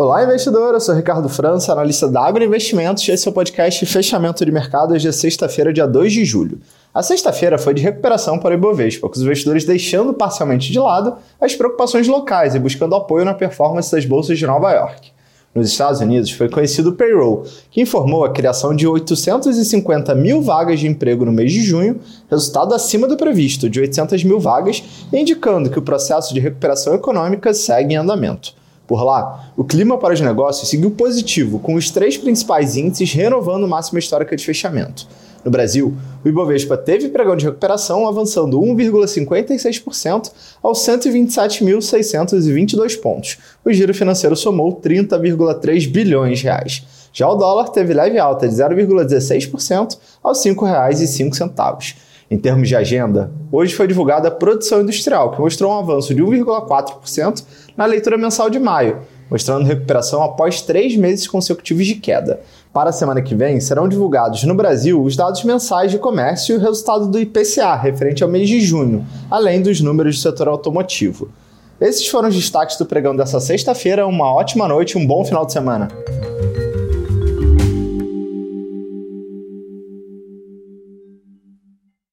Olá, investidor! Eu sou Ricardo França, analista da Agro Investimentos, e esse é o podcast Fechamento de Mercado de sexta-feira, dia 2 de julho. A sexta-feira foi de recuperação para o Ibovespa, com os investidores deixando parcialmente de lado as preocupações locais e buscando apoio na performance das bolsas de Nova York. Nos Estados Unidos foi conhecido o payroll, que informou a criação de 850 mil vagas de emprego no mês de junho, resultado acima do previsto, de 800 mil vagas, indicando que o processo de recuperação econômica segue em andamento. Por lá, o clima para os negócios seguiu positivo, com os três principais índices renovando máxima histórica de fechamento. No Brasil, o Ibovespa teve pregão de recuperação, avançando 1,56% aos 127.622 pontos. O giro financeiro somou 30,3 bilhões de reais. Já o dólar teve leve alta de 0,16% aos R$ 5,05. Em termos de agenda, hoje foi divulgada a produção industrial, que mostrou um avanço de 1,4% na leitura mensal de maio, mostrando recuperação após 3 meses consecutivos de queda. Para a semana que vem, serão divulgados no Brasil os dados mensais de comércio e o resultado do IPCA, referente ao mês de junho, além dos números do setor automotivo. Esses foram os destaques do pregão dessa sexta-feira. Uma ótima noite e um bom final de semana.